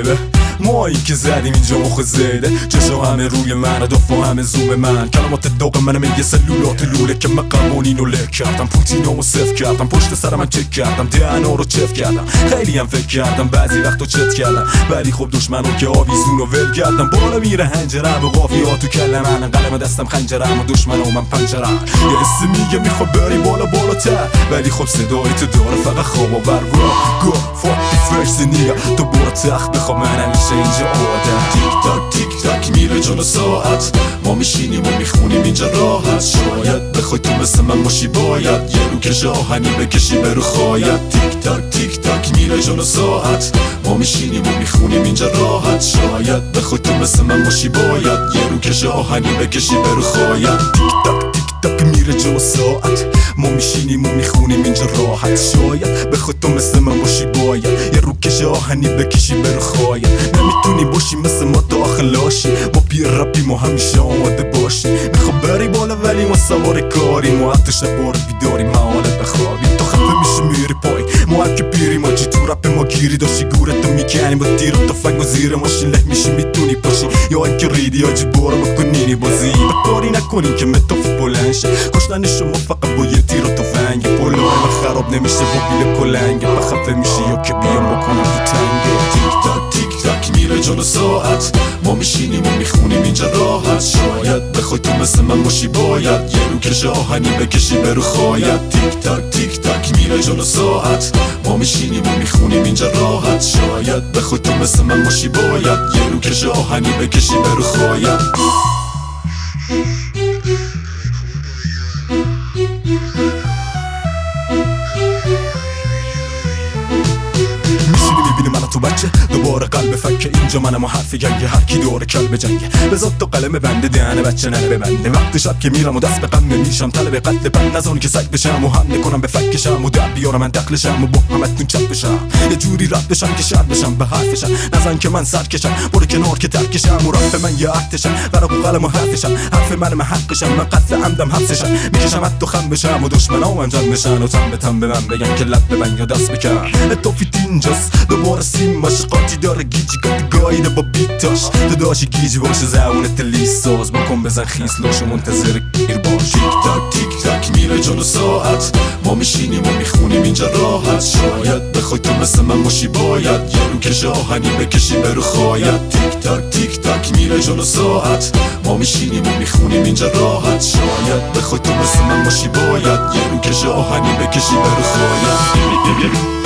بیبه مایی که زدیم اینجا مخ زیده چشا همه روی من دفا همه زوم من کلمات دوق منم یه سلولات لوله که من قوانینو لک کردم پوتینامو صفر کردم پشت سر من چک کردم دهنا رو چف کردم خیلی هم فکر کردم بعضی وقتا چت کردم ولی خب دشمنو که آویزونو ول کردم بالا میره هنجرم و قافیات تو کله من قلم دستم خنجرم و دشمنو من پنجرم یه حس میگه میخواد بری بالا بالاتر ولی خب صدای تو داره فقط خواب آور گو فاک فرست نیگا تو برو تخت بخواب من همیشه اینجا آدم تیک تاک تیک تاک میره جلو ساعت ما میشینیم و میخونیم اینجا راحت شاید بخوای تو مثل من باشی باید یه رو کش آهنی بکشی برو خواید تیک تاک تیک تاک میره جلو ساعت ما میشینیم و میخونیم اینجا راحت شاید بخوای تو مثل من باشی باید یه رو کش آهنی بکشی برو خواید تیک تاک تیک تاک میره جلو ساعت ما میشینیم و میخونیم اینجا راحت شاید بخوای تو مثل من باشی باید یه رو کش آهنی بکشی برو خواید نمیتونی باشی مثل ما داخلاشی ما پیر رپی ما همیشه آماده باشی میخوام بری بالا ولی ما سوار کاری ما حتی شبار بیداری محاله بخوابی تو خفه میشه میری پای ما هر که پیری ما چی تو رپ ما گیری داشتی گورتو میکنی با تیر و تفنگ و زیر ماشین له میشی میتونی پاشی یا اینکه ریدی آجی بارو بکنینی بازی بکاری نکنین که متاف بلند شه کشتن شما فقط با یه تیر و تفنگ پلوه ما خراب نمیشه با بیل کلنگ بخفه میشی یا که بیام بکنم تو تنگه تیک تاک تیک تاک میره جلو ساعت ما میشینیم و میخونیم اینجا راحت شاید بخوای تو مثل من باشی باید یه رو کش آهنی بکشی برو خواید تیک تاک تیک تاک میره جلو ساعت ما میشینیم و میخونیم اینجا راحت شاید بخوای تو مثل من باشی باید یه رو کش آهنی بکشی برو خواید تو بچه دوباره قلب فکه اینجا منم و حرف گنگه هر کی داره کلب جنگه بذات تو قلم بنده دهنه بچه نره ببنده وقت شب که میرم و دست به قم میشم طلب قتل بند نزان که سگ بشم و حمله کنم به فکشم و در بیارم من دخلشم و با همتون چپ بشم یه جوری رد بشم که شرد بشم به حرفشم نزن که من سر کشم برو کنار که ترکشم و رفت من یه عهدشم ورق و قلم و حرفشم حرف منم حقشم من قتل عمدم حبسشم میکشم حتی خم بشم و دشمنام هم جمع بشن و تن به تن به من بگن که لب ببن یا دست بکن اتفیت اینجاست دوباره ماش قاطی داره گیجی گایده با بیتاش تو داشی گیجی باشه زبونت لیست ساز بکن بزن خیس لاشو منتظر گیر باش تیک تاک تیک تاک میره جلو ساعت ما میشینیم و میخونیم اینجا راحت شاید بخوای تو مثل من باشی باید یه رو کش آهنی بکشی برو خواید تیک تاک تیک تاک میره جلو ساعت ما میشینیم و میخونیم اینجا راحت شاید بخوای تو مثل من باشی باید یه رو کش آهنی بکشی برو خواید